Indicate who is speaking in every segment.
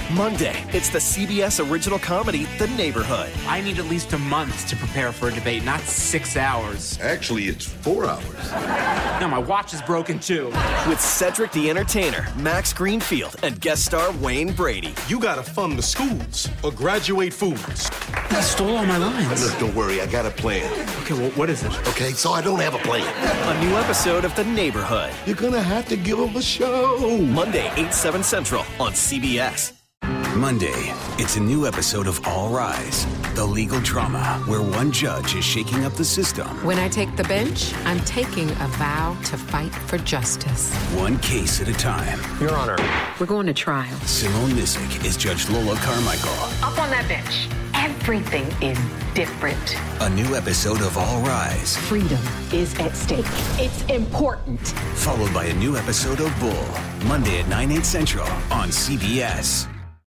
Speaker 1: Monday, it's the CBS original comedy, The Neighborhood.
Speaker 2: I need at least a month to prepare for a debate, not 6 hours.
Speaker 3: Actually, it's 4 hours.
Speaker 2: No, my watch is broken too.
Speaker 1: With Cedric the Entertainer, Max Greenfield, and guest star Wayne Brady.
Speaker 3: You gotta fund the schools or graduate fools.
Speaker 2: I stole all my lines.
Speaker 3: Look, don't worry, I got a plan.
Speaker 2: Okay, well, what is it?
Speaker 3: Okay, so I don't have a plan.
Speaker 1: A new episode of The Neighborhood.
Speaker 3: You're gonna have to give them a show.
Speaker 1: Monday, 8, 7 Central on CBS.
Speaker 4: Monday, it's a new episode of All Rise, the legal drama where one judge is shaking up the system.
Speaker 5: When I take the bench, I'm taking a vow to fight for justice.
Speaker 4: One case at a time.
Speaker 6: Your Honor.
Speaker 5: We're going to trial.
Speaker 4: Simone Missick is Judge Lola Carmichael.
Speaker 7: Up on that bench. Everything is different.
Speaker 4: A new episode of All Rise.
Speaker 7: Freedom is at stake. It's important.
Speaker 4: Followed by a new episode of Bull. Monday at 9, 8 Central on CBS.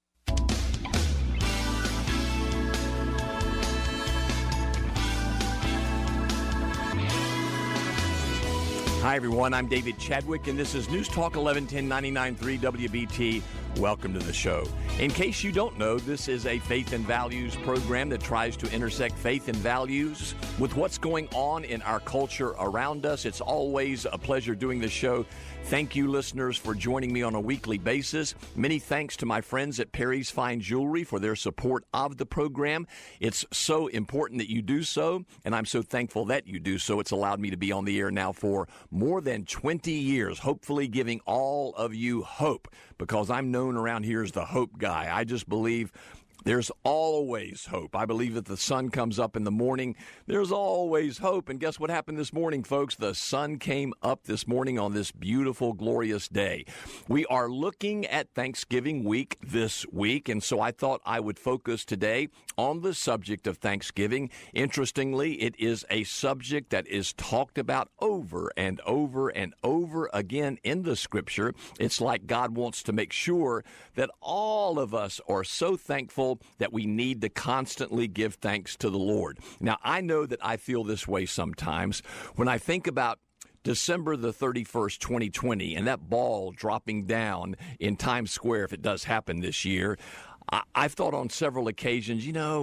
Speaker 8: Hi, everyone. I'm David Chadwick, and this is News Talk 1110 99.3 WBT. Welcome to the show. In case you don't know, this is a faith and values program that tries to intersect faith and values with what's going on in our culture around us. It's always a pleasure doing this show. Thank you, listeners, for joining me on a weekly basis. Many thanks to my friends at Perry's Fine Jewelry for their support of the program. It's so important that you do so, and I'm so thankful that you do so. It's allowed me to be on the air now for more than 20 years, hopefully giving all of you hope, because I'm known around here as the hope guy. I just believe there's always hope. I believe that the sun comes up in the morning. There's always hope. And guess what happened this morning, folks? The sun came up this morning on this beautiful, glorious day. We are looking at Thanksgiving week this week, and so I thought I would focus today on the subject of Thanksgiving. Interestingly, it is a subject that is talked about over and over and over again in the Scripture. It's like God wants to make sure that all of us are so thankful that we need to constantly give thanks to the Lord. Now, I know that I feel this way sometimes when I think about December the 31st, 2020, and that ball dropping down in Times Square, if it does happen this year. I've thought on several occasions,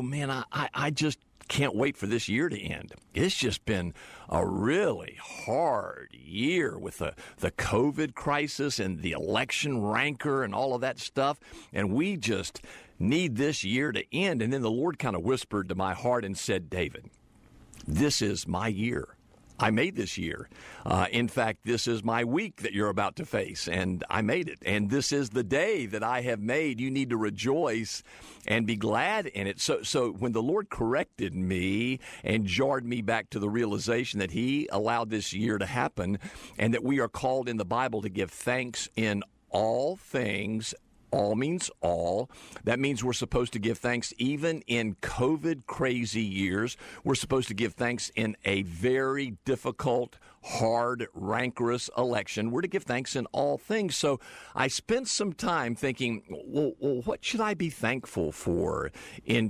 Speaker 8: I just can't wait for this year to end. It's just been a really hard year with the COVID crisis and the election rancor and all of that stuff, and we just need this year to end. And then the Lord kind of whispered to my heart and said, David, this is my year. I made this year. In fact, this is my week that you're about to face, and I made it. And this is the day that I have made. You need to rejoice and be glad in it. So when the Lord corrected me and jarred me back to the realization that He allowed this year to happen and that we are called in the Bible to give thanks in all things. All means all. That means we're supposed to give thanks even in COVID crazy years. We're supposed to give thanks in a very difficult, hard, rancorous election. We're to give thanks in all things. So I spent some time thinking, well, what should I be thankful for in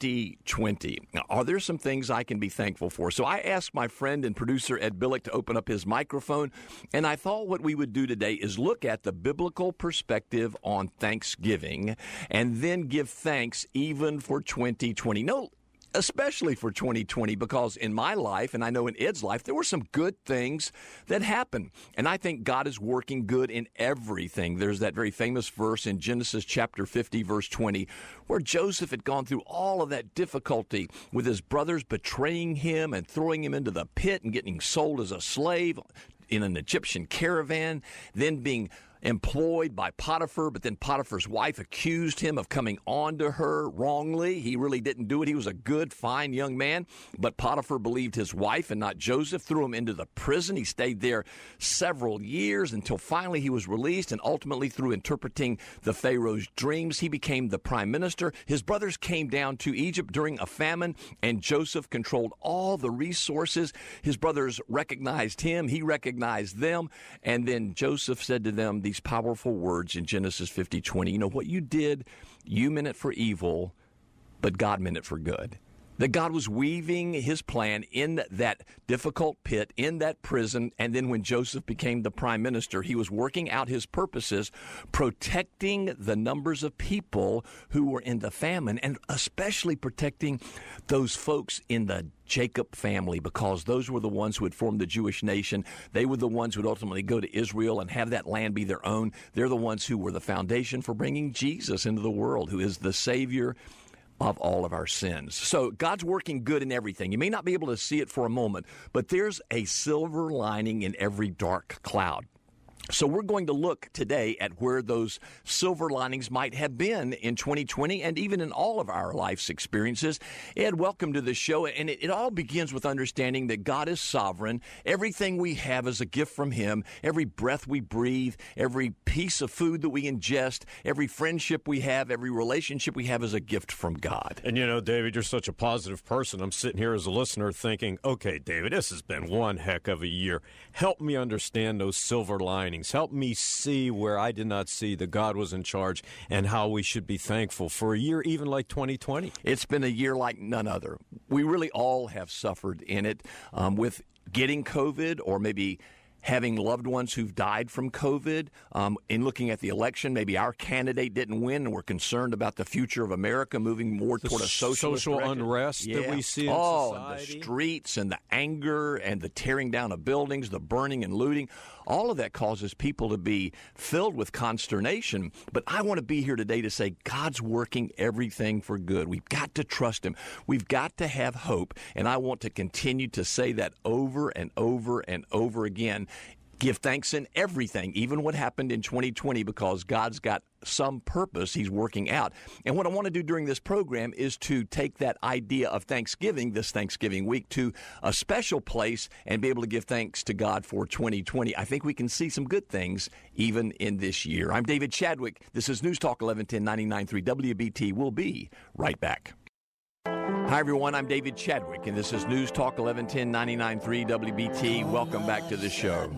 Speaker 8: 2020? Now, are there some things I can be thankful for? So I asked my friend and producer Ed Billick to open up his microphone, and I thought what we would do today is look at the biblical perspective on Thanksgiving and then give thanks even for 2020. No, especially for 2020, because in my life, and I know in Ed's life, there were some good things that happened. And I think God is working good in everything. There's that very famous verse in Genesis chapter 50, verse 20, where Joseph had gone through all of that difficulty with his brothers betraying him and throwing him into the pit and getting sold as a slave in an Egyptian caravan, then being employed by Potiphar, but then Potiphar's wife accused him of coming on to her wrongly. He really didn't do it. He was a good, fine young man, but Potiphar believed his wife and not Joseph, threw him into the prison. He stayed there several years until finally he was released, and ultimately through interpreting the Pharaoh's dreams, he became the prime minister. His brothers came down to Egypt during a famine, and Joseph controlled all the resources. His brothers recognized him. He recognized them, and then Joseph said to them these powerful words in Genesis 50:20. You know, what you did, you meant it for evil, but God meant it for good. that God was weaving his plan in that difficult pit, in that prison, and then when Joseph became the prime minister, he was working out his purposes, protecting the numbers of people who were in the famine, and especially protecting those folks in the Jacob family, because those were the ones who had formed the Jewish nation. They were the ones who would ultimately go to Israel and have that land be their own. They're the ones who were the foundation for bringing Jesus into the world, who is the Savior of all of our sins. So God's working good in everything. You may not be able to see it for a moment, but there's a silver lining in every dark cloud. So we're going to look today at where those silver linings might have been in 2020 and even in all of our life's experiences. Ed, welcome to the show. And it all begins with understanding that God is sovereign. Everything we have is a gift from him. Every breath we breathe, every piece of food that we ingest, every friendship we have, every relationship we have is a gift from God.
Speaker 6: And you know, David, you're such a positive person. I'm sitting here as a listener thinking, okay, David, this has been one heck of a year. Help me understand those silver linings. Help me see where I did not see that God was in charge and how we should be thankful for a year even like 2020.
Speaker 8: It's been a year like none other. We really all have suffered in it with getting COVID or maybe having loved ones who've died from COVID. In looking at the election, maybe our candidate didn't win, and we're concerned about the future of America moving more toward a socialist
Speaker 6: social unrest that we see in society.
Speaker 8: The streets and the anger and the tearing down of buildings, the burning and looting. All of that causes people to be filled with consternation. But I want to be here today to say God's working everything for good. We've got to trust him. We've got to have hope. And I want to continue to say that over and over and over again. Give thanks in everything, even what happened in 2020, because God's got some purpose he's working out. And what I want to do during this program is to take that idea of Thanksgiving, this Thanksgiving week, to a special place and be able to give thanks to God for 2020. I think we can see some good things even in this year. I'm David Chadwick. This is News Talk 1110 99.3 WBT. We'll be right back. Hi, everyone. I'm David Chadwick, and this is News Talk 1110 99.3 WBT. Welcome back to the show.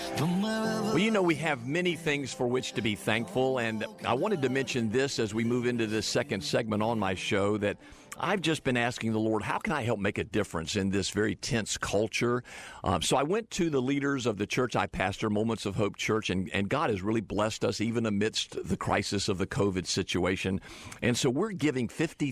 Speaker 8: Well, you know, we have many things for which to be thankful, and I wanted to mention this as we move into this second segment on my show, that I've just been asking the Lord, how can I help make a difference in this very tense culture? So I went to the leaders of the church I pastor, Moments of Hope Church, and God has really blessed us even amidst the crisis of the COVID situation. And so we're giving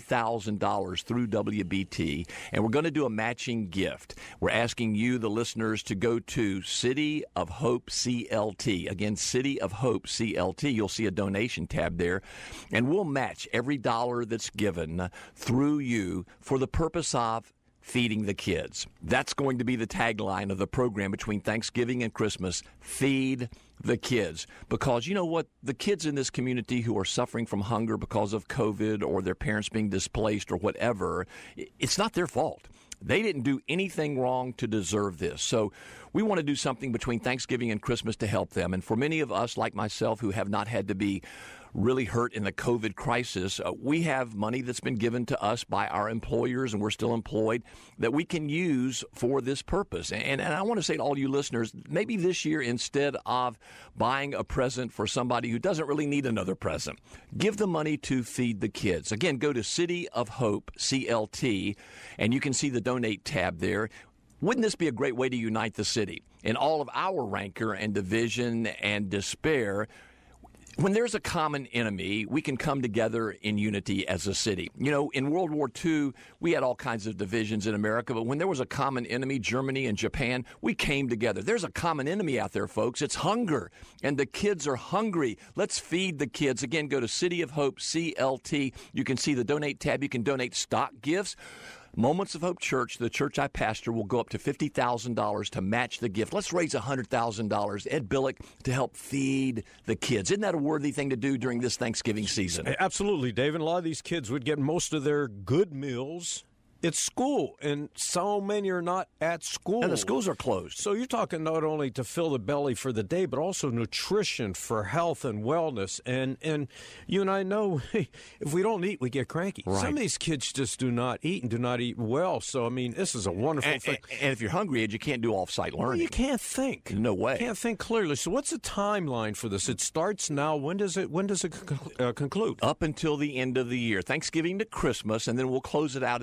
Speaker 8: $50,000 through WBT, and we're going to do a matching gift. We're asking you, the listeners, to go to City of Hope CLT. Again, City of Hope CLT. You'll see a donation tab there, and we'll match every dollar that's given through you for the purpose of feeding the kids. That's going to be the tagline of the program between Thanksgiving and Christmas. Feed the kids. Because you know what? The kids in this community who are suffering from hunger because of COVID or their parents being displaced or whatever, it's not their fault. They didn't do anything wrong to deserve this. So we want to do something between Thanksgiving and Christmas to help them. And for many of us, like myself, who have not had to be really hurt in the COVID crisis, we have money that's been given to us by our employers, and we're still employed, that we can use for this purpose. And I want to say to all you listeners, maybe this year, instead of buying a present for somebody who doesn't really need another present, give the money to feed the kids. Again, go to City of Hope, CLT, and you can see the donate tab there. Wouldn't this be a great way to unite the city? In all of our rancor and division and despair, when there's a common enemy, we can come together in unity as a city. You know, in World War II, we had all kinds of divisions in America, but when there was a common enemy, Germany and Japan, we came together. There's a common enemy out there, folks. It's hunger, and the kids are hungry. Let's feed the kids. Again, go to City of Hope, CLT. You can see the donate tab. You can donate stock gifts. Moments of Hope Church, the church I pastor, will go up to $50,000 to match the gift. Let's raise $100,000, Ed Billick, to help feed the kids. Isn't that a worthy thing to do during this Thanksgiving season?
Speaker 6: Absolutely, David. A lot of these kids would get most of their good meals at school, and so many are not at school.
Speaker 8: And the schools are closed.
Speaker 6: So you're talking not only to fill the belly for the day, but also nutrition for health and wellness. And you and I know if we don't eat, we get cranky.
Speaker 8: Right.
Speaker 6: Some of these kids just do not eat and do not eat well. So, I mean, this is a wonderful thing.
Speaker 8: And if you're hungry, Ed, you can't do off-site learning.
Speaker 6: Well, you can't think.
Speaker 8: No way.
Speaker 6: You can't think clearly. So what's the timeline for this? It starts now. When does it conclude?
Speaker 8: Up until the end of the year. Thanksgiving to Christmas, and then we'll close it out at the end of the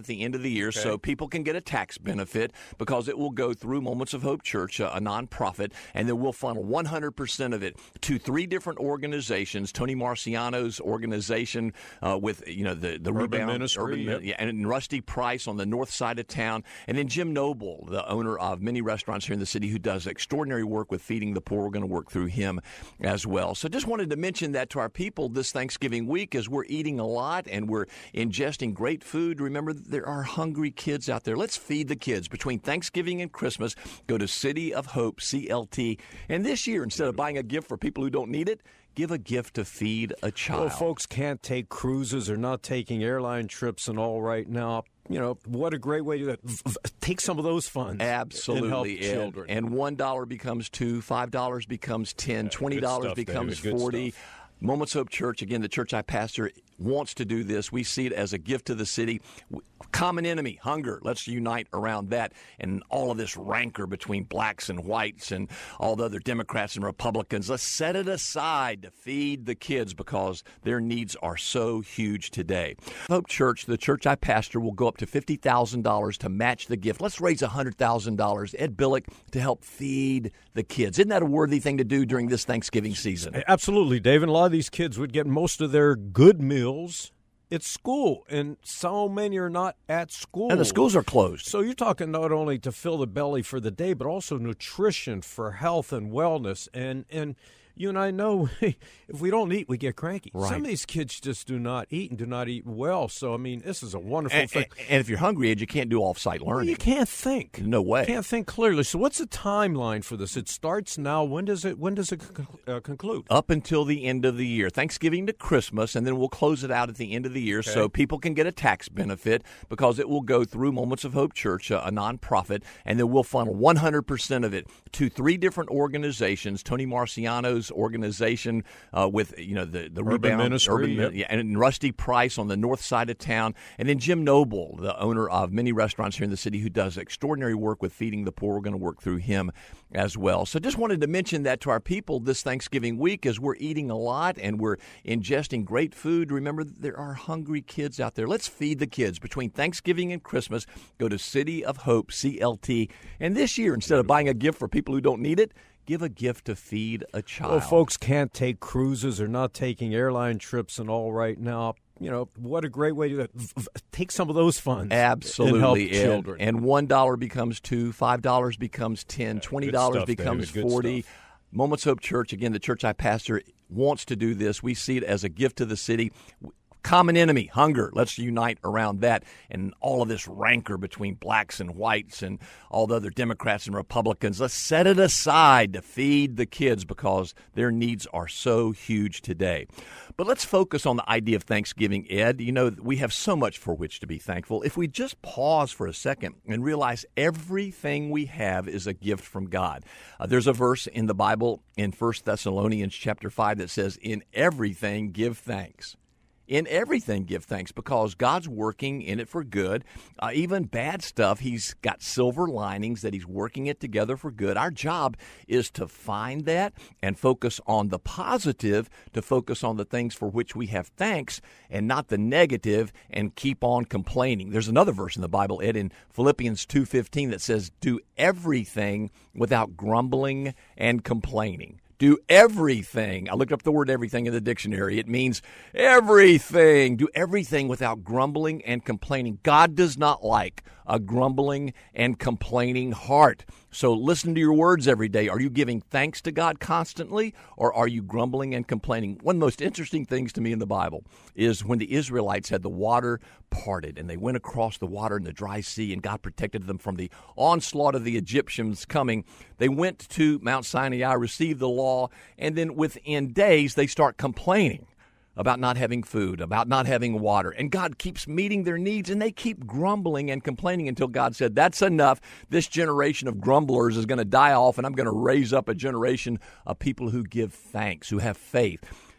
Speaker 8: the year, so people can get a tax benefit because it will go through Moments of Hope Church, a nonprofit, and then we'll funnel 100% of it to 3 different organizations. Tony Marciano's organization with the
Speaker 6: Urban Ministry,
Speaker 8: and Rusty Price on the north side of town, and then Jim Noble, the owner of many restaurants here in the city, who does extraordinary work with feeding the poor. We're going to work through him as well. So just wanted to mention that to our people this Thanksgiving week as we're eating a lot and we're ingesting great food. Remember, there are hungry kids out there. Let's feed the kids. Between Thanksgiving and Christmas, go to City of Hope, CLT. And this year, instead of buying a gift for people who don't need it, give a gift to feed a child.
Speaker 6: Well, folks can't take cruises or not taking airline trips and all right now. What a great way to take some of those funds.
Speaker 8: Absolutely,
Speaker 6: and help children.
Speaker 8: And $1 becomes $2, $5 becomes $10, $20 becomes $40. Moments Hope Church, again, the church I pastor, wants to do this. We see it as a gift to the city. Common enemy, hunger. Let's unite around that. And all of this rancor between blacks and whites and all the other Democrats and Republicans, let's set it aside to feed the kids because their needs are so huge today. Hope Church, the church I pastor, will go up to $50,000 to match the gift. Let's raise $100,000. Ed Billick to help feed the kids. Isn't that a worthy thing to do during this Thanksgiving season?
Speaker 6: Absolutely, David. A lot of these kids would get most of their good meals at school, and so many are not at school.
Speaker 8: And the schools are closed.
Speaker 6: So you're talking not only to fill the belly for the day, but also nutrition for health and wellness. And you and I know if we don't eat, we get cranky.
Speaker 8: Right.
Speaker 6: Some of these kids just do not eat and do not eat well. So, I mean, this is a wonderful thing.
Speaker 8: And if you're hungry, Ed, you can't do off-site learning.
Speaker 6: Well, you can't think.
Speaker 8: No way.
Speaker 6: You can't think clearly. So what's the timeline for this? It starts now. When does it conclude?
Speaker 8: Up until the end of the year. Thanksgiving to Christmas, and then we'll close it out at the end of the year so people can get a tax benefit because it will go through Moments of Hope Church, a nonprofit, and then we'll funnel 100% of it to 3 different organizations. Tony Marciano's organization with the
Speaker 6: Urban Ministry,
Speaker 8: and Rusty Price on the north side of town, and then Jim Noble, the owner of many restaurants here in the city, who does extraordinary work with feeding the poor. We're going to work through him as well. So just wanted to mention that to our people this Thanksgiving week as we're eating a lot and we're ingesting great food. Remember, there are hungry kids out there. Let's feed the kids. Between Thanksgiving and Christmas, go to City of Hope, CLT. And this year, instead of buying a gift for people who don't need it, give a gift to feed a child.
Speaker 6: Well, folks can't take cruises or not taking airline trips and all right now. What a great way to take some of those funds.
Speaker 8: Absolutely,
Speaker 6: and help children.
Speaker 8: And $1 becomes $2, $5 becomes $10, $20 becomes $40. Moments Hope Church, again, the church I pastor, wants to do this. We see it as a gift to the city. Common enemy, hunger. Let's unite around that. And all of this rancor between blacks and whites and all the other Democrats and Republicans, let's set it aside to feed the kids because their needs are so huge today. But let's focus on the idea of Thanksgiving, Ed. We have so much for which to be thankful. If we just pause for a second and realize everything we have is a gift from God. There's a verse in the Bible in 1 Thessalonians chapter 5 that says, "In everything give thanks." In everything, give thanks because God's working in it for good. Even bad stuff, He's got silver linings that He's working it together for good. Our job is to find that and focus on the positive, to focus on the things for which we have thanks and not the negative and keep on complaining. There's another verse in the Bible, Ed, in Philippians 2:15 that says, "Do everything without grumbling and complaining." Do everything. I looked up the word everything in the dictionary. It means everything. Do everything without grumbling and complaining. God does not like a grumbling and complaining heart. So listen to your words every day. Are you giving thanks to God constantly, or are you grumbling and complaining? One of the most interesting things to me in the Bible is when the Israelites had the water parted, and they went across the water in the dry sea, and God protected them from the onslaught of the Egyptians coming. They went to Mount Sinai, received the law, and then within days they start complaining about not having food, about not having water. And God keeps meeting their needs, and they keep grumbling and complaining until God said, that's enough. This generation of grumblers is going to die off, and I'm going to raise up a generation of people who give thanks, who have faith.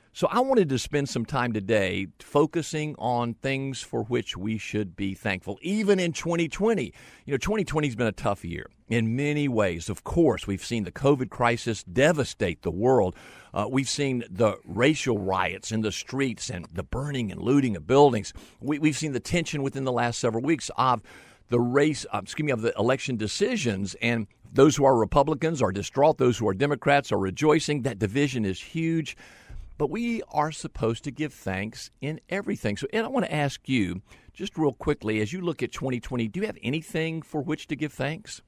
Speaker 8: So I wanted to spend some time today focusing on things for which we should be thankful, even in 2020. 2020 has been a tough year in many ways. Of course, we've seen the COVID crisis devastate the world. We've seen the racial riots in the streets and the burning and looting of buildings. We've seen the tension within the last several weeks of the of the election decisions, and those who are Republicans are distraught. Those who are Democrats are rejoicing. That division is huge. But we are supposed to give thanks in everything. So, Ed, I want to ask you, just real quickly, as you look at 2020, do you have anything for which to give thanks?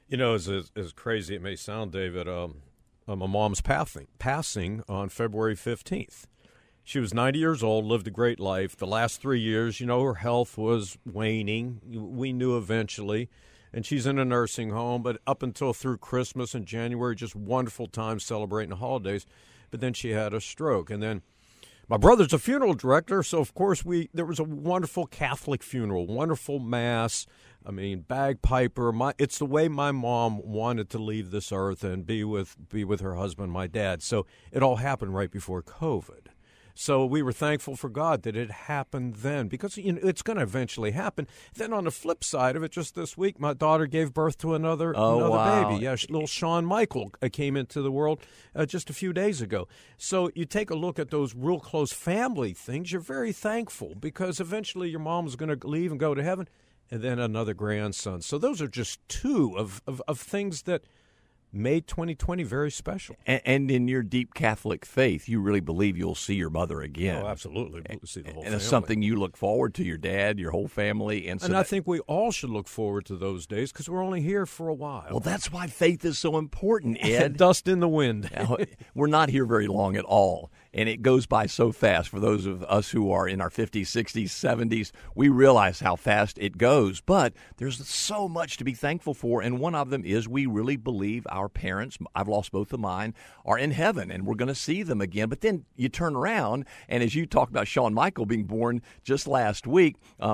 Speaker 6: As crazy it may sound, David, my mom's passing on February 15th. She was 90 years old, lived a great life. The last 3 years, her health was waning. We knew eventually. And she's in a nursing home, but up until through Christmas and January, just wonderful time celebrating the holidays. But then she had a stroke. And then my brother's a funeral director, so of course there was a wonderful Catholic funeral, wonderful mass. I mean, bagpiper. It's the way my mom wanted to leave this earth and be with her husband, my dad. So it all happened right before COVID. So we were thankful for God that it happened then, because it's going to eventually happen. Then on the flip side of it, just this week, my daughter gave birth to another
Speaker 8: wow.
Speaker 6: baby. Yeah, little Shawn Michael came into the world just a few days ago. So you take a look at those real close family things, you're very thankful, because eventually your mom's going to leave and go to heaven, and then another grandson. So those are just two of things that made 2020 very special.
Speaker 8: And in your deep Catholic faith, you really believe you'll see your mother again.
Speaker 6: Oh, absolutely. We'll see the whole family.
Speaker 8: And it's something you look forward to, your dad, your whole family. And
Speaker 6: I think we all should look forward to those days, because we're only here for a while.
Speaker 8: Well, that's why faith is so important, Ed.
Speaker 6: Dust in the wind.
Speaker 8: Now, we're not here very long at all, and it goes by so fast. For those of us who are in our 50s, 60s, 70s, we realize how fast it goes. But there's so much to be thankful for, and one of them is we really believe our parents, I've lost both of mine, are in heaven, and we're going to see them again. But then you turn around, and as you talked about Shawn Michael being born just last week,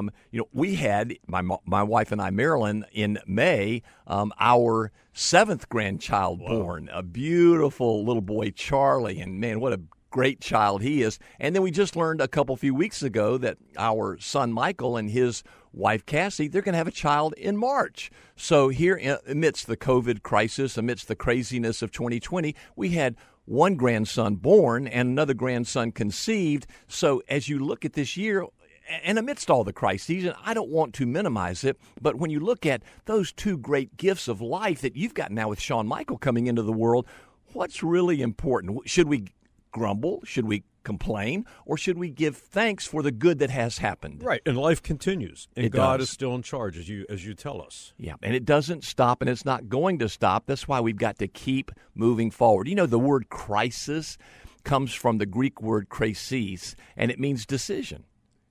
Speaker 8: we had, my wife and I, Marilyn, in May, our seventh grandchild born, a beautiful little boy, Charlie, and man, what a great child he is. And then we just learned a few weeks ago that our son Michael and his wife Cassie, they're going to have a child in March. So here, amidst the COVID crisis, amidst the craziness of 2020, we had one grandson born and another grandson conceived. So as you look at this year, and amidst all the crises, and I don't want to minimize it, but when you look at those two great gifts of life that you've got now with Shawn Michael coming into the world, what's really important? Should we grumble? Should we complain? Or should we give thanks for the good that has happened?
Speaker 6: Right, and life continues, and God is still in charge, as you tell us.
Speaker 8: Yeah, and it doesn't stop, and it's not going to stop. That's why we've got to keep moving forward. The word crisis comes from the Greek word krisis, and it means decision.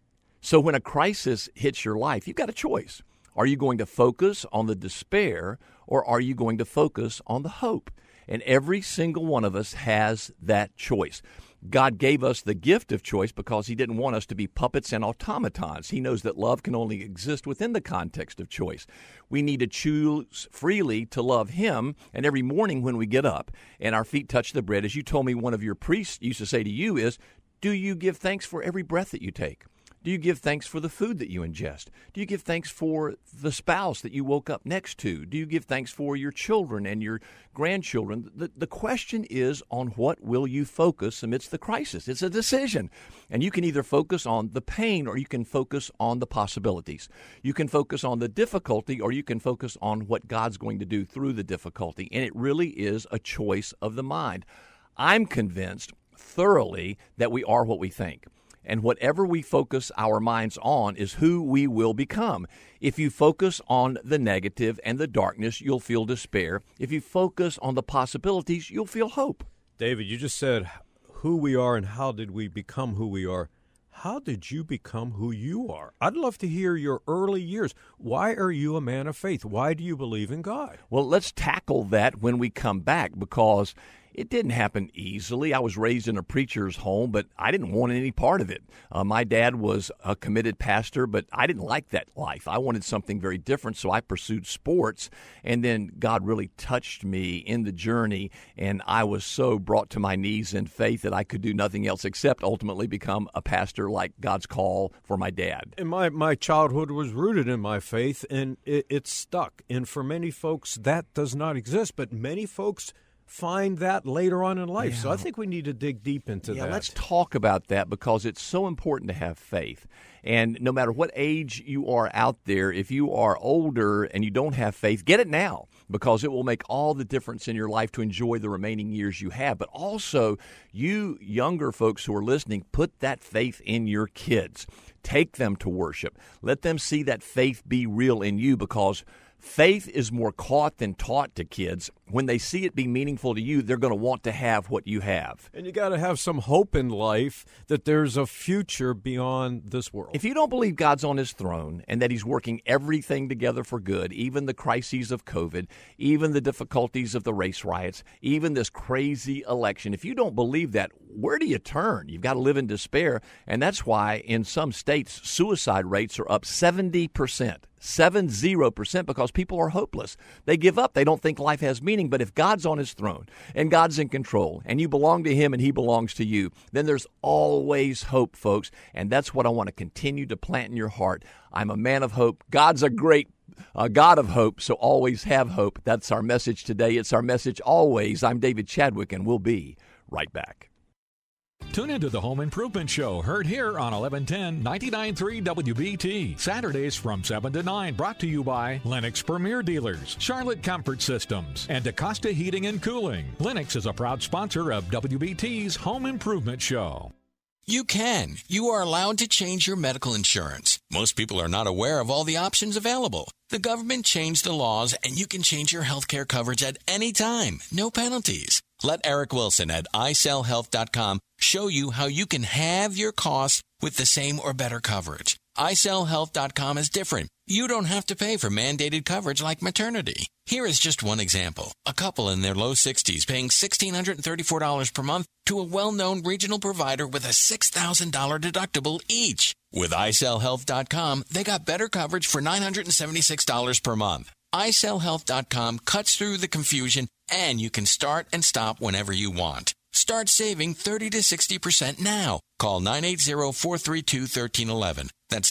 Speaker 8: So when a crisis hits your life, you've got a choice. Are you going to focus on the despair, or are you going to focus on the hope? And every single one of us has that choice. God gave us the gift of choice because he didn't want us to be puppets and automatons. He knows that love can only exist within the context of choice. We need to choose freely to love him. And every morning when we get up and our feet touch the bread, as you told me one of your priests used to say to you is, do you give thanks for every breath that you take? Do you give thanks for the food that you ingest? Do you give thanks for the spouse that you woke up next to? Do you give thanks for your children and your grandchildren? The question is, on what will you focus amidst the crisis? It's a decision. And you can either focus on the pain or you can focus on the possibilities. You can focus on the difficulty or you can focus on what God's going to do through the difficulty. And it really is a choice of the mind. I'm convinced thoroughly that we are what we think. And whatever we focus our minds on is who we will become. If you focus on the negative and the darkness, you'll feel despair. If you focus on the possibilities, you'll feel hope.
Speaker 6: David, you just said who we are and how did we become who we are. How did you become who you are? I'd love to hear your early years. Why are you a man of faith? Why do you believe in God?
Speaker 8: Well, let's tackle that when we come back, because It didn't happen easily. I was raised in a preacher's home, but I didn't want any part of it. My dad was a committed pastor, but I didn't like that life. I wanted something very different, so I pursued sports. And then God really touched me in the journey, and I was so brought to my knees in faith that I could do nothing else except ultimately become a pastor like God's call for my dad.
Speaker 6: And my childhood was rooted in my faith, and it stuck. And for many folks, that does not exist, but many folks find that later on in life. Yeah. So I think we need to dig deep into that.
Speaker 8: Let's talk about that because it's so important to have faith. And no matter what age you are out there, if you are older and you don't have faith, get it now because it will make all the difference in your life to enjoy the remaining years you have. But also, you younger folks who are listening, put that faith in your kids. Take them to worship. Let them see that faith be real in you because faith is more caught than taught to kids. When they see it be meaningful to you, they're going to want to have what you have.
Speaker 6: And you got to have some hope in life that there's a future beyond this world.
Speaker 8: If you don't believe God's on his throne and that he's working everything together for good, even the crises of COVID, even the difficulties of the race riots, even this crazy election, if you don't believe that, where do you turn? You've got to live in despair. And that's why in some states, suicide rates are up 70%. 70% because people are hopeless. They give up. They don't think life has meaning. But if God's on his throne and God's in control and you belong to him and he belongs to you, then there's always hope, folks. And that's what I want to continue to plant in your heart. I'm a man of hope. God's a great God of hope, so always have hope. That's our message today. It's our message always. I'm David Chadwick, and we'll be right back.
Speaker 9: Tune into the Home Improvement Show, heard here on 1110 99.3 WBT. Saturdays from 7 to 9, brought to you by Lennox Premier Dealers, Charlotte Comfort Systems, and Acosta Heating and Cooling. Lennox is a proud sponsor of WBT's Home Improvement Show.
Speaker 10: You can. You are allowed to change your medical insurance. Most people are not aware of all the options available. The government changed the laws, and you can change your health care coverage at any time. No penalties. Let Eric Wilson at iSellHealth.com show you how you can halve your costs with the same or better coverage. iSellHealth.com is different. You don't have to pay for mandated coverage like maternity. Here is just one example. A couple in their low 60s paying $1,634 per month to a well-known regional provider with a $6,000 deductible each. With iSellHealth.com, they got better coverage for $976 per month. iSellHealth.com cuts through the confusion, and you can start and stop whenever you want. Start saving 30 to 60% now. Call 980-432-1311. That's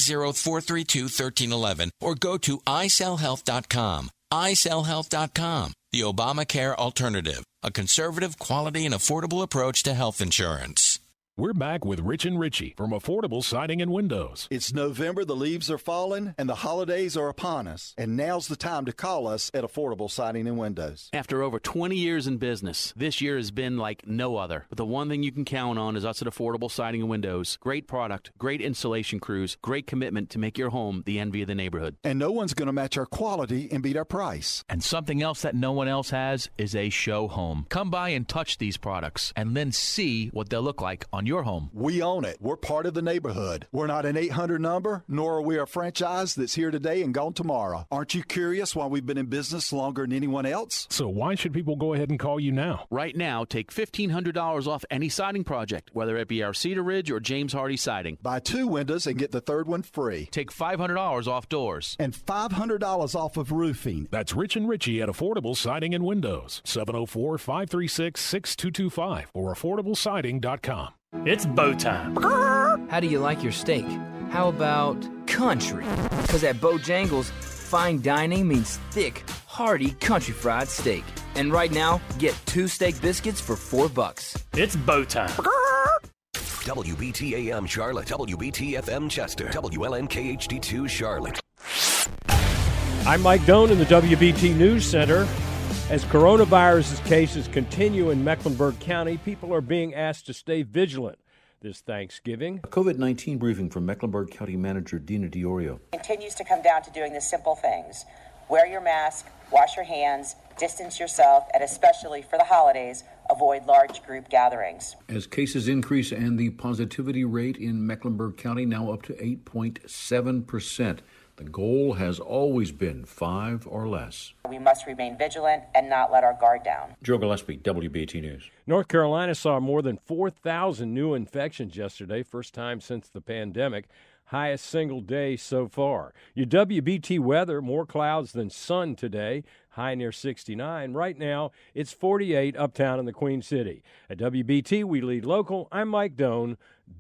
Speaker 10: 980-432-1311. Or go to iSellHealth.com. iSellHealth.com. The Obamacare alternative. A conservative, quality, and affordable approach to health insurance.
Speaker 11: We're back with Rich and Richie from Affordable Siding and Windows.
Speaker 12: It's November, the leaves are falling, and the holidays are upon us. And now's the time to call us at Affordable Siding and Windows.
Speaker 13: After over 20 years in business, this year has been like no other. But the one thing you can count on is us at Affordable Siding and Windows. Great product, great installation crews, great commitment to make your home the envy of the neighborhood.
Speaker 12: And no one's going to match our quality and beat our price.
Speaker 14: And something else that no one else has is a show home. Come by and touch these products and then see what they'll look like on your home.
Speaker 12: We own it. We're part of the neighborhood. We're not an 800 number, nor are we a franchise that's here today and gone tomorrow. Aren't you curious why we've been in business longer than anyone else?
Speaker 11: So why should people go ahead and call you now?
Speaker 13: Right now, take $1,500 off any siding project, whether it be our Cedar Ridge or James Hardy siding.
Speaker 12: Buy 2 windows and get the third one free.
Speaker 13: Take $500 off doors.
Speaker 12: And $500 off of roofing.
Speaker 11: That's Rich and Richie at Affordable Siding and Windows. 704-536-6225 or affordablesiding.com.
Speaker 15: It's bow time.
Speaker 16: How do you like your steak? How about country? Because at Bojangles, fine dining means thick, hearty country fried steak. And right now, get 2 steak biscuits for $4.
Speaker 15: It's bow time.
Speaker 17: WBT-AM Charlotte, WBT-FM Chester, WLNK-HD2 Charlotte.
Speaker 18: I'm Mike Doan in the WBT News Center. As coronavirus cases continue in Mecklenburg County, people are being asked to stay vigilant this Thanksgiving.
Speaker 19: A COVID-19 briefing from Mecklenburg County Manager Dina Diorio.
Speaker 20: Continues to come down to doing the simple things. Wear your mask, wash your hands, distance yourself, and especially for the holidays, avoid large group gatherings.
Speaker 19: As cases increase and the positivity rate in Mecklenburg County now up to 8.7%. The goal has always been 5 or less.
Speaker 20: We must remain vigilant and not let our guard down.
Speaker 19: Joe Gillespie, WBT News.
Speaker 18: North Carolina saw more than 4,000 new infections yesterday, first time since the pandemic. Highest single day so far. Your WBT weather, more clouds than sun today, high near 69. Right now, it's 48 uptown in the Queen City. At WBT, we lead local. I'm Mike Doan,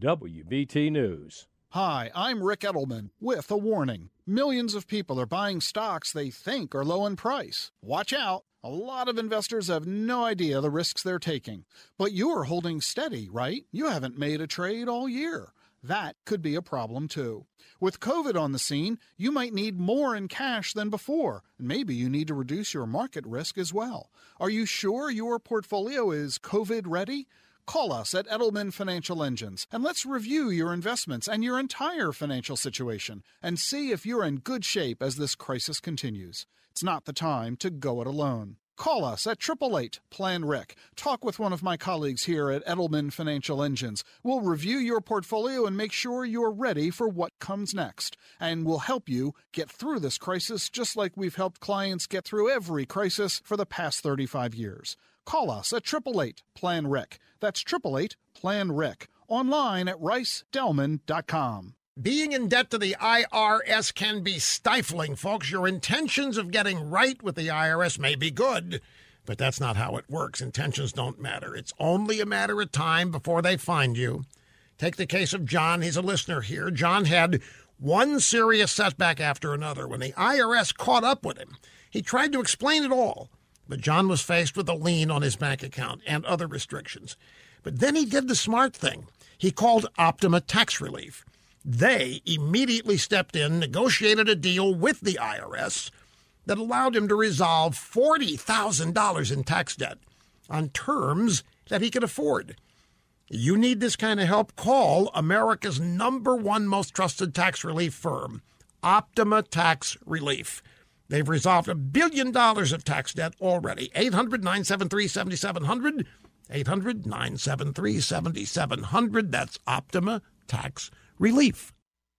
Speaker 18: WBT News.
Speaker 21: Hi, I'm Rick Edelman with a warning. Millions of people are buying stocks they think are low in price. Watch out. A lot of investors have no idea the risks they're taking. But you're holding steady, right? You haven't made a trade all year. That could be a problem, too. With COVID on the scene, you might need more in cash than before, and maybe you need to reduce your market risk as well. Are you sure your portfolio is COVID-ready? Call us at Edelman Financial Engines, and let's review your investments and your entire financial situation and see if you're in good shape as this crisis continues. It's not the time to go it alone. Call us at 888-PLAN-RIC. Talk with one of my colleagues here at Edelman Financial Engines. We'll review your portfolio and make sure you're ready for what comes next. And we'll help you get through this crisis just like we've helped clients get through every crisis for the past 35 years. Call us at 888-PLAN-RIC. That's 888-PLAN-RIC. Online at ricedelman.com.
Speaker 22: Being in debt to the IRS can be stifling, folks. Your intentions of getting right with the IRS may be good, but that's not how it works. Intentions don't matter. It's only a matter of time before they find you. Take the case of John. He's a listener here. John had one serious setback after another. When the IRS caught up with him, he tried to explain it all, but John was faced with a lien on his bank account and other restrictions. But then he did the smart thing. He called Optima Tax Relief. They immediately stepped in, negotiated a deal with the IRS that allowed him to resolve $40,000 in tax debt on terms that he could afford. You need this kind of help? Call America's #1 most trusted tax relief firm, Optima Tax Relief. They've resolved $1 billion of tax debt already. 800-973-7700, 800-973-7700. That's Optima Tax Relief.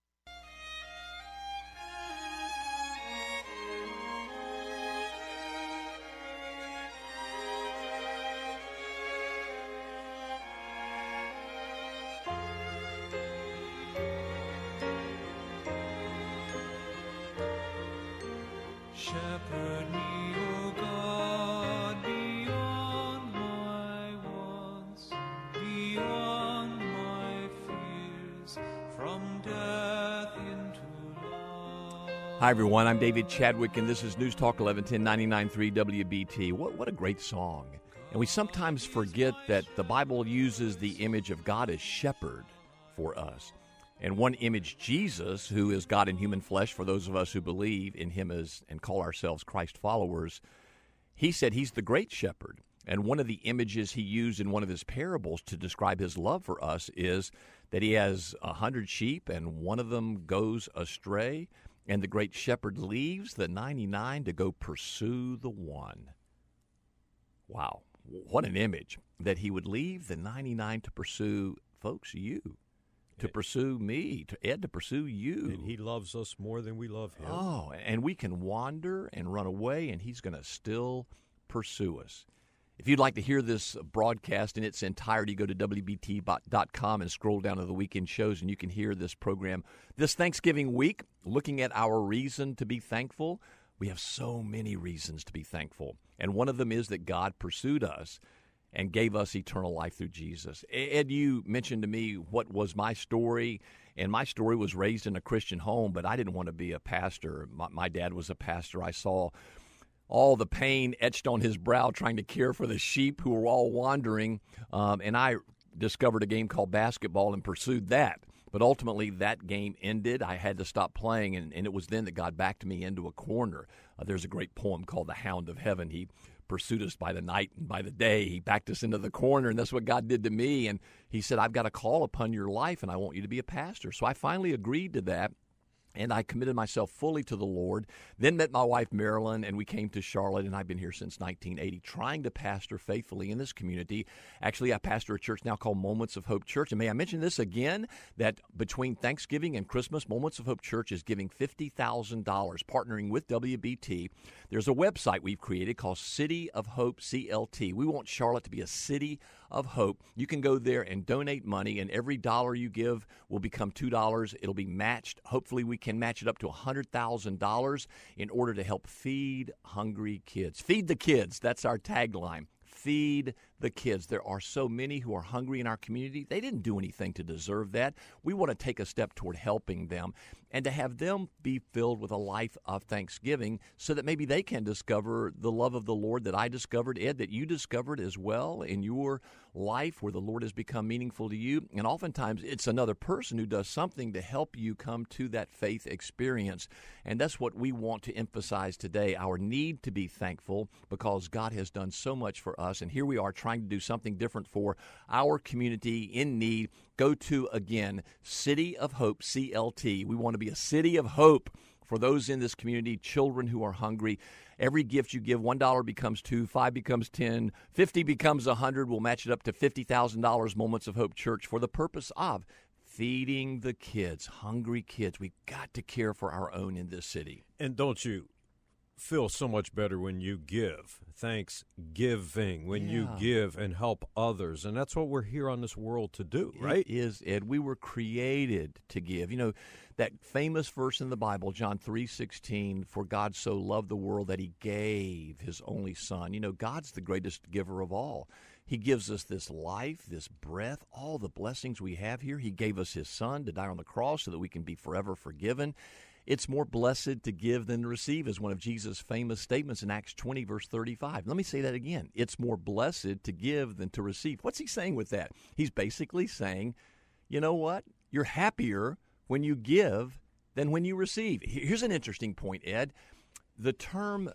Speaker 23: Shepherd me, O God, beyond my wants, beyond my fears, from death into life.
Speaker 8: Hi, everyone. I'm David Chadwick, and this is News Talk 1110 99.3 WBT. What a great song. And we sometimes forget that the Bible uses the image of God as shepherd for us. And one image, Jesus, who is God in human flesh, for those of us who believe in him as and call ourselves Christ followers, he said he's the great shepherd. And one of the images he used in one of his parables to describe his love for us is that he has 100 sheep and one of them goes astray, and the great shepherd leaves the 99 to go pursue the one. Wow, what an image, that he would leave the 99 to pursue, folks, you. To pursue me, to Ed, to pursue you.
Speaker 6: And he loves us more than we love him.
Speaker 8: Oh, and we can wander and run away, and he's going to still pursue us. If you'd like to hear this broadcast in its entirety, go to WBT.com and scroll down to the weekend shows, and you can hear this program. This Thanksgiving week, looking at our reason to be thankful, we have so many reasons to be thankful. And one of them is that God pursued us and gave us eternal life through Jesus. Ed, you mentioned to me what was my story, and my story was raised in a Christian home, but I didn't want to be a pastor. My dad was a pastor. I saw all the pain etched on his brow trying to care for the sheep who were all wandering, and I discovered a game called basketball and pursued that. But ultimately, that game ended. I had to stop playing, and it was then that God backed me into a corner. There's a great poem called The Hound of Heaven. He pursued us by the night and by the day. He backed us into the corner, and that's what God did to me. And he said, I've got a call upon your life, and I want you to be a pastor. So I finally agreed to that. And I committed myself fully to the Lord, then met my wife, Marilyn, and we came to Charlotte, and I've been here since 1980, trying to pastor faithfully in this community. Actually, I pastor a church now called Moments of Hope Church. And may I mention this again, that between Thanksgiving and Christmas, Moments of Hope Church is giving $50,000, partnering with WBT. There's a website we've created called City of Hope CLT. We want Charlotte to be a city of hope. You can go there and donate money, and every dollar you give will become $2. It'll be matched. Hopefully, we can match it up to $100,000 in order to help feed hungry kids. Feed the kids. That's our tagline. Feed the kids. There are so many who are hungry in our community. They didn't do anything to deserve that. We want to take a step toward helping them and to have them be filled with a life of thanksgiving so that maybe they can discover the love of the Lord that I discovered, Ed, that you discovered as well in your life where the Lord has become meaningful to you. And oftentimes it's another person who does something to help you come to that faith experience. And that's what we want to emphasize today, our need to be thankful because God has done so much for us. And here we are trying to do something different for our community in need. Go to, again, City of Hope, CLT. We want to be a city of hope for those in this community, children who are hungry. Every gift you give, $1 becomes $2, $5 becomes $10, $50 becomes $100. We'll match it up to $50,000, Moments of Hope Church, for the purpose of feeding the kids, hungry kids. We've got to care for our own in this city.
Speaker 6: And don't you feel so much better when you give? Thanksgiving, when you give and help others. And that's what we're here on this world to do, right?
Speaker 8: It is, Ed. We were created to give. You know, that famous verse in the Bible, John 3:16, for God so loved the world that he gave his only son. You know, God's the greatest giver of all. He gives us this life, this breath, all the blessings we have here. He gave us his son to die on the cross so that we can be forever forgiven. It's more blessed to give than to receive is one of Jesus' famous statements in Acts 20, verse 35. Let me say that again. It's more blessed to give than to receive. What's he saying with that? He's basically saying, you know what? You're happier when you give than when you receive. Here's an interesting point, Ed. The term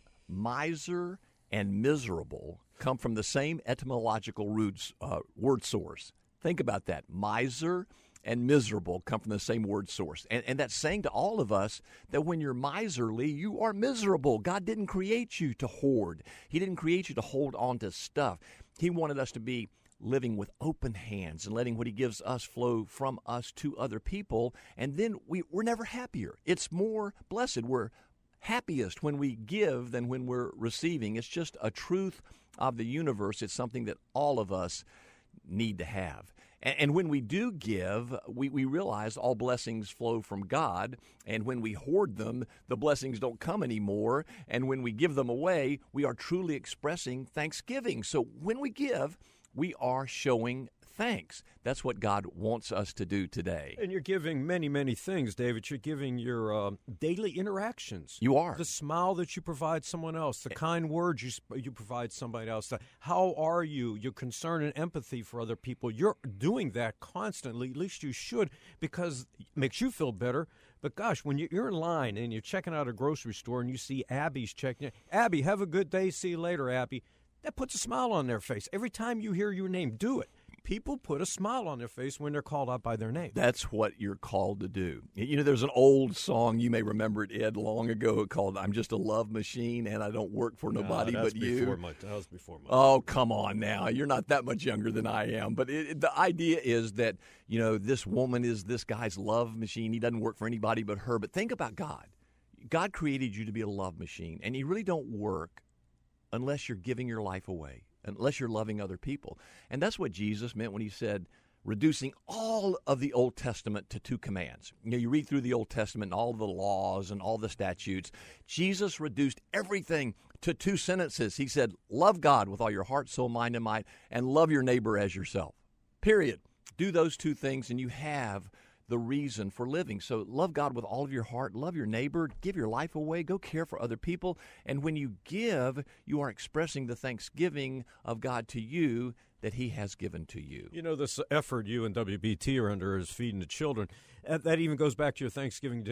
Speaker 8: miser and miserable come from the same etymological word source. Think about that. Miser and miserable come from the same word source. And that's saying to all of us that when you're miserly, you are miserable. God didn't create you to hoard. He didn't create you to hold on to stuff. He wanted us to be living with open hands and letting what he gives us flow from us to other people. And then we're never happier. It's more blessed. We're happiest when we give than when we're receiving. It's just a truth of the universe. It's something that all of us need to have. And when we do give, we realize all blessings flow from God. And when we hoard them, the blessings don't come anymore. And when we give them away, we are truly expressing thanksgiving. So when we give, we are showing thanks. That's what God wants us to do today.
Speaker 6: And you're giving many, many things, David. You're giving your daily interactions.
Speaker 8: You are.
Speaker 6: The smile that you provide someone else, the kind words you provide somebody else. How are you? Your concern and empathy for other people. You're doing that constantly. At least you should, because it makes you feel better. But gosh, when you're in line and you're checking out a grocery store and you see Abby's checking, Abby, have a good day. See you later, Abby. That puts a smile on their face. Every time you hear your name, do it. People put a smile on their face when they're called out by their name.
Speaker 8: That's what you're called to do. You know, there's an old song, you may remember it, Ed, long ago, called I'm Just a Love Machine and I Don't Work for Nobody But You.
Speaker 6: That was before my
Speaker 8: Oh, come on now. You're not that much younger than I am. But the idea is that, you know, this woman is this guy's love machine. He doesn't work for anybody but her. But think about God. God created you to be a love machine, and you really don't work unless you're giving your life away, unless you're loving other people. And that's what Jesus meant when he said, reducing all of the Old Testament to 2 commands. You know, you read through the Old Testament and all the laws and all the statutes. Jesus reduced everything to 2 sentences. He said, love God with all your heart, soul, mind, and might, and love your neighbor as yourself. Period. Do those 2 things, and you have the reason for living. So love God with all of your heart, love your neighbor, give your life away, go care for other people. And when you give, you are expressing the thanksgiving of God to you that he has given to you.
Speaker 6: You know, this effort you and WBT are under is feeding the children. That even goes back to your Thanksgiving dinner.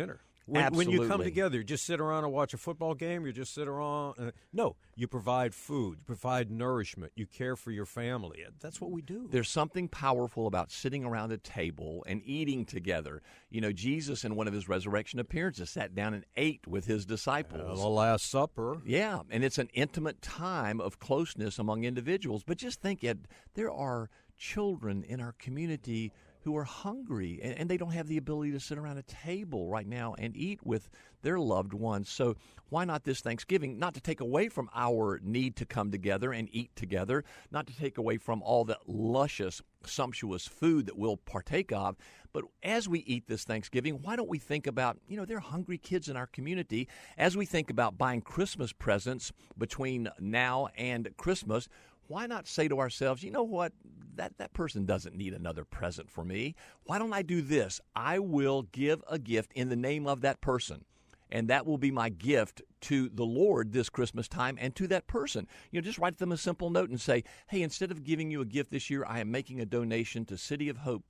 Speaker 6: When you come
Speaker 8: Absolutely.
Speaker 6: together, you just sit around and watch a football game, you just sit around. No, you provide food, you provide nourishment, you care for your family. That's what we do.
Speaker 8: There's something powerful about sitting around a table and eating together. You know, Jesus, in one of his resurrection appearances, sat down and ate with his disciples.
Speaker 6: The Last Supper.
Speaker 8: Yeah, and it's an intimate time of closeness among individuals. But just think, Ed, there are children in our community who are hungry, and they don't have the ability to sit around a table right now and eat with their loved ones. So why not this Thanksgiving? Not to take away from our need to come together and eat together, not to take away from all the luscious, sumptuous food that we'll partake of, but as we eat this Thanksgiving, why don't we think about, there are hungry kids in our community. As we think about buying Christmas presents between now and Christmas, why not say to ourselves, you know what, that person doesn't need another present for me. Why don't I do this? I will give a gift in the name of that person, and that will be my gift to the Lord this Christmas time and to that person. Just write them a simple note and say, hey, instead of giving you a gift this year, I am making a donation to City of Hope,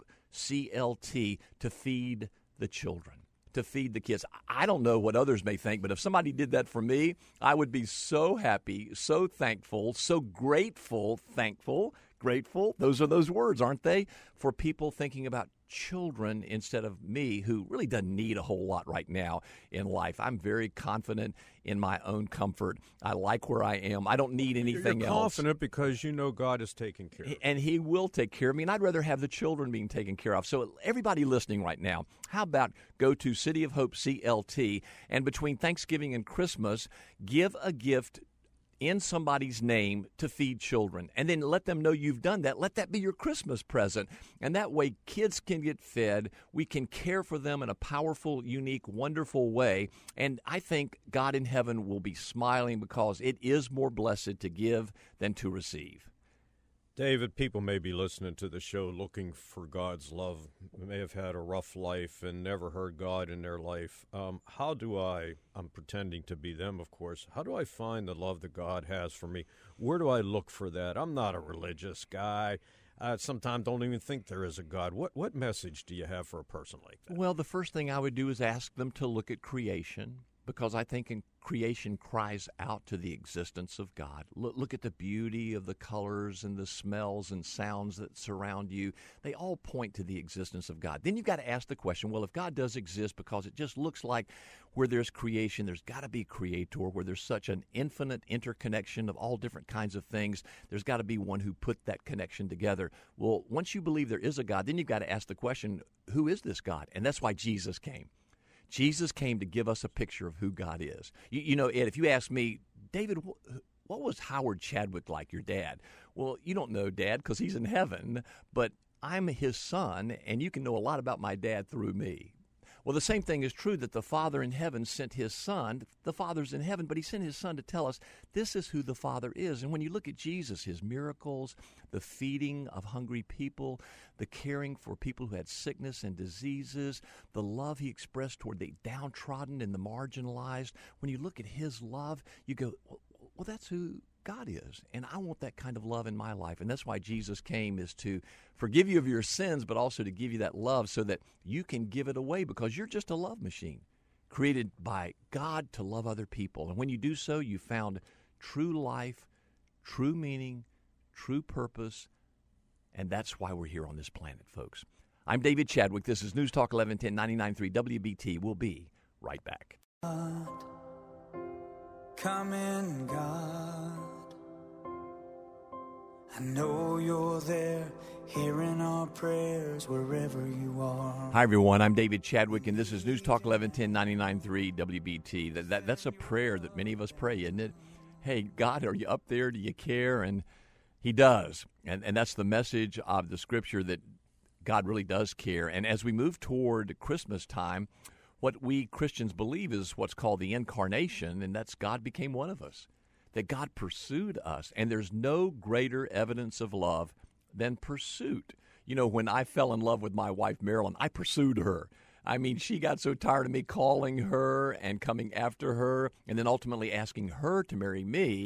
Speaker 8: CLT, to feed the children, to feed the kids. I don't know what others may think, but if somebody did that for me, I would be so happy, so thankful, so grateful, grateful. Those are those words, aren't they? For people thinking about children instead of me, who really doesn't need a whole lot right now in life. I'm very confident in my own comfort. I like where I am. I don't need anything
Speaker 6: You're
Speaker 8: else.
Speaker 6: confident because you know God is taking care of you.
Speaker 8: And he will take care of me, and I'd rather have the children being taken care of. So everybody listening right now, how about go to City of Hope CLT, and between Thanksgiving and Christmas, give a gift in somebody's name to feed children, and then let them know you've done that. Let that be your Christmas present, and that way kids can get fed. We can care for them in a powerful, unique, wonderful way, and I think God in heaven will be smiling, because it is more blessed to give than to receive.
Speaker 6: David, people may be listening to the show looking for God's love. They may have had a rough life and never heard God in their life. I'm pretending to be them, of course. How do I find the love that God has for me? Where do I look for that? I'm not a religious guy. I sometimes don't even think there is a God. What message do you have for a person like that?
Speaker 8: Well, the first thing I would do is ask them to look at creation, because I think creation cries out to the existence of God. Look at the beauty of the colors and the smells and sounds that surround you. They all point to the existence of God. Then you've got to ask the question, well, if God does exist, because it just looks like where there's creation, there's got to be a creator. Where there's such an infinite interconnection of all different kinds of things, there's got to be one who put that connection together. Well, once you believe there is a God, then you've got to ask the question, who is this God? And that's why Jesus came. Jesus came to give us a picture of who God is. You know, Ed, if you ask me, David, what was Howard Chadwick like, your dad? Well, you don't know Dad because he's in heaven, but I'm his son, and you can know a lot about my dad through me. Well, the same thing is true, that the Father in heaven sent his Son. The Father's in heaven, but he sent his Son to tell us this is who the Father is. And when you look at Jesus, his miracles, the feeding of hungry people, the caring for people who had sickness and diseases, the love he expressed toward the downtrodden and the marginalized, when you look at his love, you go, well, that's who God is, and I want that kind of love in my life. And that's why Jesus came, is to forgive you of your sins, but also to give you that love so that you can give it away, because you're just a love machine created by God to love other people. And when you do so, you found true life, true meaning, true purpose, and that's why we're here on this planet, folks. I'm David Chadwick. This is News Talk 1110 99.3 WBT. We'll be right back.
Speaker 1: Come in, God. I know you're there, hearing our prayers wherever you are.
Speaker 8: Hi, everyone. I'm David Chadwick, and this is News Talk 1110 99.3 WBT. That's a prayer that many of us pray, isn't it? Hey, God, are you up there? Do you care? And he does. And that's the message of the Scripture, that God really does care. And as we move toward Christmas time, what we Christians believe is what's called the incarnation, and that's God became one of us, that God pursued us. And there's no greater evidence of love than pursuit. You know, when I fell in love with my wife, Marilyn, I pursued her. I mean, she got so tired of me calling her and coming after her and then ultimately asking her to marry me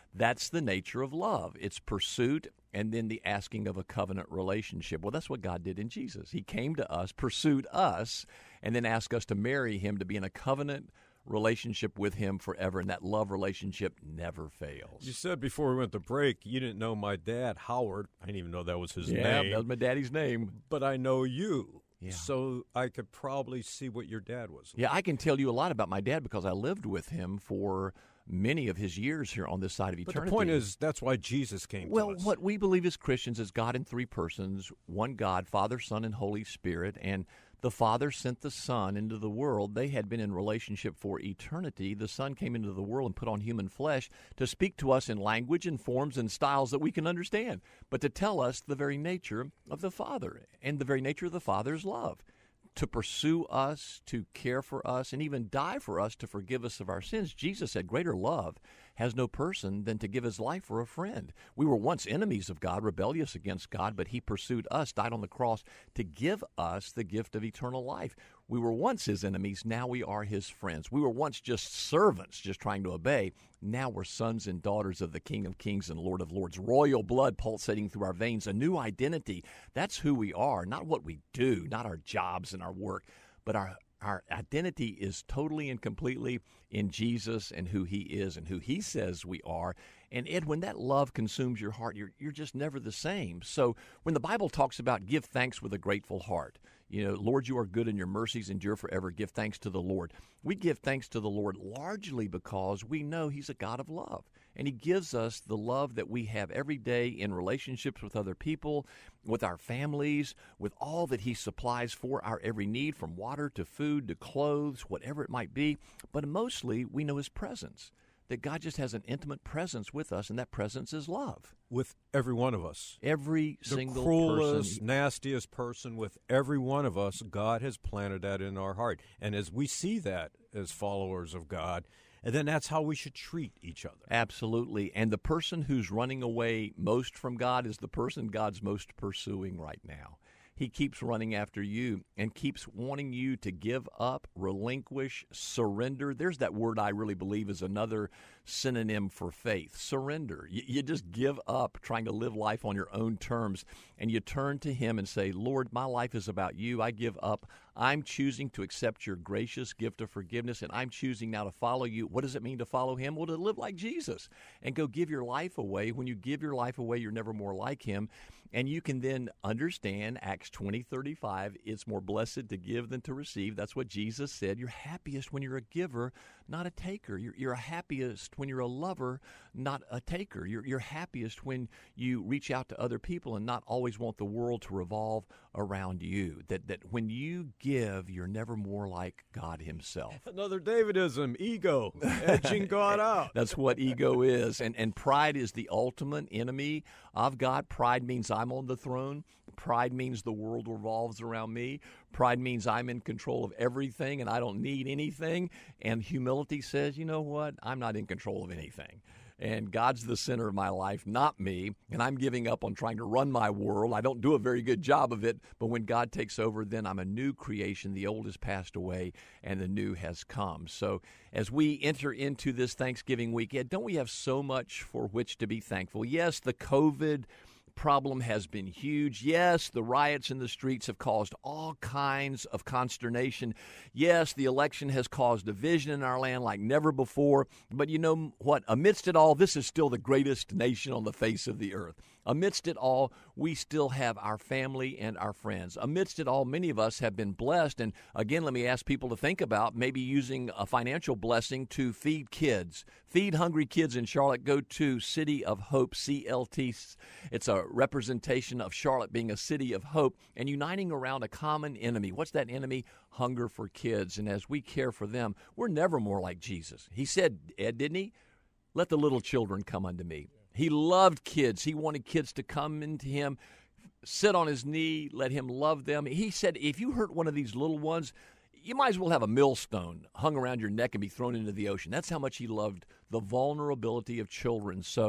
Speaker 8: That's the nature of love. It's pursuit and then the asking of a covenant relationship. Well, that's what God did in Jesus. He came to us, pursued us, and then asked us to marry him, to be in a covenant relationship with him forever, and that love relationship never fails.
Speaker 6: You said before we went to break you didn't know my dad, Howard. I didn't even know that was his name.
Speaker 8: Yeah, that was my daddy's name.
Speaker 6: But I know you.
Speaker 8: Yeah.
Speaker 6: So I could probably see what your dad was like.
Speaker 8: Yeah, I can tell you a lot about my dad because I lived with him for many of his years here on this side of eternity.
Speaker 6: But the point is, that's why Jesus came to us.
Speaker 8: Well, what we believe as Christians is God in three persons, one God, Father, Son, and Holy Spirit, and the Father sent the Son into the world. They had been in relationship for eternity. The Son came into the world and put on human flesh to speak to us in language and forms and styles that we can understand, but to tell us the very nature of the Father. And the very nature of the Father's love, to pursue us, to care for us, and even die for us to forgive us of our sins. Jesus said, greater love has no person than to give his life for a friend. We were once enemies of God, rebellious against God, but he pursued us, died on the cross to give us the gift of eternal life. We were once his enemies, now we are his friends. We were once just servants, just trying to obey. Now we're sons and daughters of the King of Kings and Lord of Lords. Royal blood pulsating through our veins, a new identity. That's who we are, not what we do, not our jobs and our work, but our identity is totally and completely in Jesus and who he is and who he says we are. And Ed, when that love consumes your heart, you're just never the same. So when the Bible talks about give thanks with a grateful heart, you know, Lord, you are good and your mercies endure forever. Give thanks to the Lord. We give thanks to the Lord largely because we know he's a God of love. And he gives us the love that we have every day in relationships with other people, with our families, with all that he supplies for our every need, from water to food to clothes, whatever it might be. But mostly we know his presence, that God just has an intimate presence with us, and that presence is love.
Speaker 6: With every one of us.
Speaker 8: Every single
Speaker 6: person. The cruelest,
Speaker 8: person.
Speaker 6: nastiest person, with every one of us, God has planted that in our heart. And as we see that as followers of God, and then that's how we should treat each other.
Speaker 8: Absolutely. And the person who's running away most from God is the person God's most pursuing right now. He keeps running after you and keeps wanting you to give up, relinquish, surrender. There's that word I really believe is another synonym for faith, surrender. You just give up trying to live life on your own terms, and you turn to him and say, Lord, my life is about you. I give up. I'm choosing to accept your gracious gift of forgiveness, and I'm choosing now to follow you. What does it mean to follow him? Well, to live like Jesus and go give your life away. When you give your life away, you're never more like him. And you can then understand Acts 20:35, it's more blessed to give than to receive. That's what Jesus said. You're happiest when you're a giver, not a taker. You're happiest when you're a lover, not a taker. You're happiest when you reach out to other people and not always want the world to revolve around you. That when you give, you're never more like God himself.
Speaker 6: Another Davidism, ego, edging God out.
Speaker 8: That's what ego is. And pride is the ultimate enemy of God. Pride means I'm on the throne. Pride means the world revolves around me. Pride means I'm in control of everything and I don't need anything. And humility says, you know what? I'm not in control of anything. And God's the center of my life, not me. And I'm giving up on trying to run my world. I don't do a very good job of it. But when God takes over, then I'm a new creation. The old has passed away and the new has come. So as we enter into this Thanksgiving weekend, don't we have so much for which to be thankful? Yes, the COVID problem has been huge. Yes, the riots in the streets have caused all kinds of consternation. Yes, the election has caused division in our land like never before. But you know what? Amidst it all, this is still the greatest nation on the face of the earth. Amidst it all, we still have our family and our friends. Amidst it all, many of us have been blessed. And again, let me ask people to think about maybe using a financial blessing to feed kids. Feed hungry kids in Charlotte. Go to City of Hope, CLT. It's a representation of Charlotte being a city of hope and uniting around a common enemy. What's that enemy? Hunger for kids. And as we care for them, we're never more like Jesus. He said, Ed, didn't he? Let the little children come unto me. He loved kids. He wanted kids to come into him, sit on his knee, let him love them. He said, if you hurt one of these little ones, you might as well have a millstone hung around your neck and be thrown into the ocean. That's how much he loved the vulnerability of children. So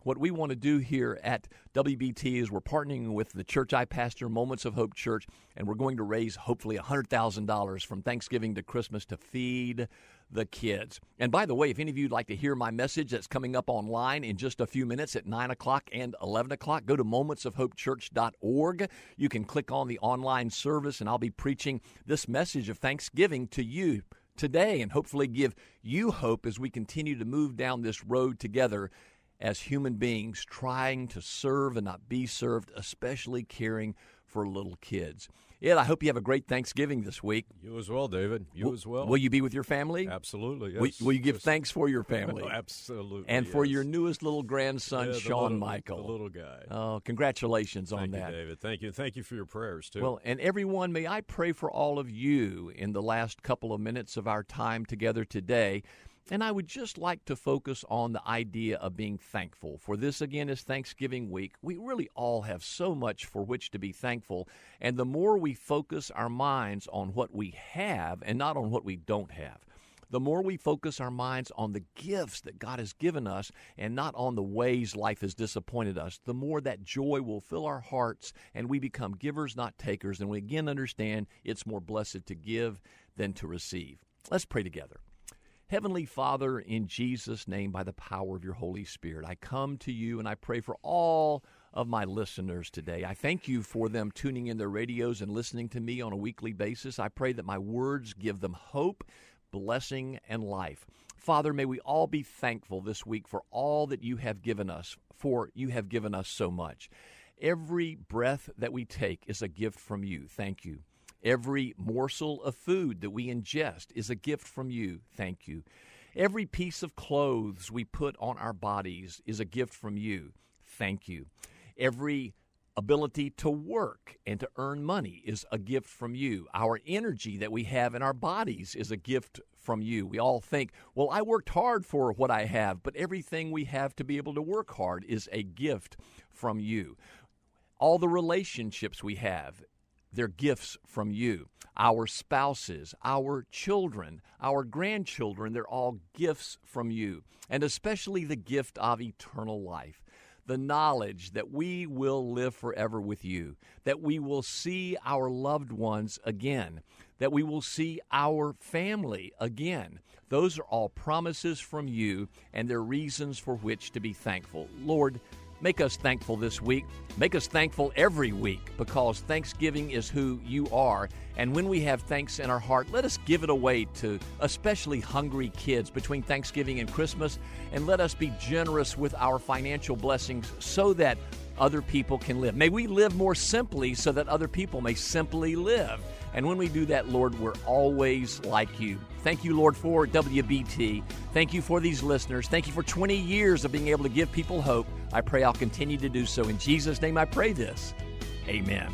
Speaker 8: What we want to do here at WBT is we're partnering with the church I pastor, Moments of Hope Church, and we're going to raise hopefully $100,000 from Thanksgiving to Christmas to feed the kids. And by the way, if any of you would like to hear my message that's coming up online in just a few minutes at 9 o'clock and 11 o'clock, go to momentsofhopechurch.org. You can click on the online service, and I'll be preaching this message of Thanksgiving to you today and hopefully give you hope as we continue to move down this road together as human beings trying to serve and not be served, especially caring for little kids. Ed, I hope you have a great Thanksgiving this week.
Speaker 6: You as well, David. You as well.
Speaker 8: Will you be with your family?
Speaker 6: Absolutely, yes.
Speaker 8: Will you give thanks for your family?
Speaker 6: Absolutely.
Speaker 8: And for your newest little grandson, Sean Michael.
Speaker 6: The little guy.
Speaker 8: Oh, congratulations on that.
Speaker 6: Thank you, David. Thank you. Thank you for your prayers, too.
Speaker 8: Well, and everyone, may I pray for all of you in the last couple of minutes of our time together today. And I would just like to focus on the idea of being thankful. For this, again, is Thanksgiving week. We really all have so much for which to be thankful. And the more we focus our minds on what we have and not on what we don't have, the more we focus our minds on the gifts that God has given us and not on the ways life has disappointed us, the more that joy will fill our hearts and we become givers, not takers. And we again understand it's more blessed to give than to receive. Let's pray together. Heavenly Father, in Jesus' name, by the power of your Holy Spirit, I come to you and I pray for all of my listeners today. I thank you for them tuning in their radios and listening to me on a weekly basis. I pray that my words give them hope, blessing, and life. Father, may we all be thankful this week for all that you have given us, for you have given us so much. Every breath that we take is a gift from you. Thank you. Every morsel of food that we ingest is a gift from you. Thank you. Every piece of clothes we put on our bodies is a gift from you. Thank you. Every ability to work and to earn money is a gift from you. Our energy that we have in our bodies is a gift from you. We all think, well, I worked hard for what I have, but everything we have to be able to work hard is a gift from you. All the relationships we have, they're gifts from you. Our spouses, our children, our grandchildren, they're all gifts from you. And especially the gift of eternal life. The knowledge that we will live forever with you. That we will see our loved ones again. That we will see our family again. Those are all promises from you, and they're reasons for which to be thankful. Lord, make us thankful this week. Make us thankful every week, because Thanksgiving is who you are. And when we have thanks in our heart, let us give it away to especially hungry kids between Thanksgiving and Christmas. And let us be generous with our financial blessings so that other people can live. May we live more simply so that other people may simply live. And when we do that, Lord, we're always like you. Thank you, Lord, for WBT. Thank you for these listeners. Thank you for 20 years of being able to give people hope. I pray I'll continue to do so. In Jesus' name I pray this. Amen.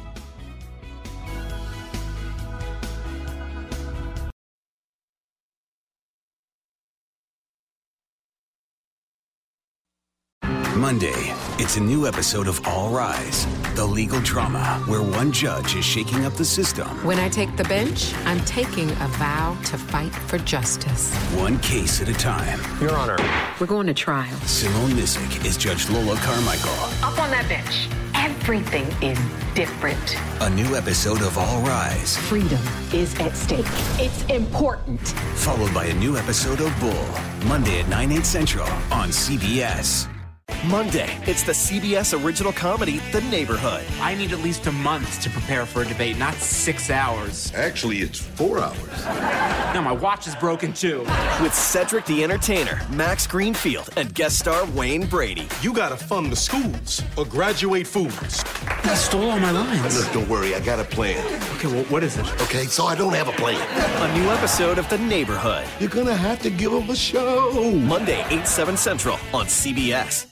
Speaker 4: Monday, it's a new episode of All Rise, the legal drama where one judge is shaking up the system.
Speaker 2: When I take the bench, I'm taking a vow to fight for justice.
Speaker 4: One case at a time.
Speaker 2: Your Honor. We're going to trial.
Speaker 4: Simone Missick is Judge Lola Carmichael.
Speaker 7: Up on that bench, everything is different.
Speaker 4: A new episode of All Rise.
Speaker 7: Freedom is at stake. It's important.
Speaker 4: Followed by a new episode of Bull. Monday at 9/8 Central on CBS.
Speaker 3: Monday, it's the CBS original comedy, The Neighborhood.
Speaker 5: I need at least a month to prepare for a debate, not 6 hours.
Speaker 24: Actually, it's 4 hours.
Speaker 5: No, my watch is broken too.
Speaker 3: With Cedric the Entertainer, Max Greenfield, and guest star Wayne Brady.
Speaker 24: You gotta fund the schools or graduate foods.
Speaker 5: You stole all my lines.
Speaker 24: Look, don't worry, I got a plan.
Speaker 5: Okay, well, what is it?
Speaker 24: Okay, so I don't have a plan.
Speaker 3: A new episode of The Neighborhood.
Speaker 24: You're gonna have to give them a show.
Speaker 3: Monday, 8/7 Central on CBS.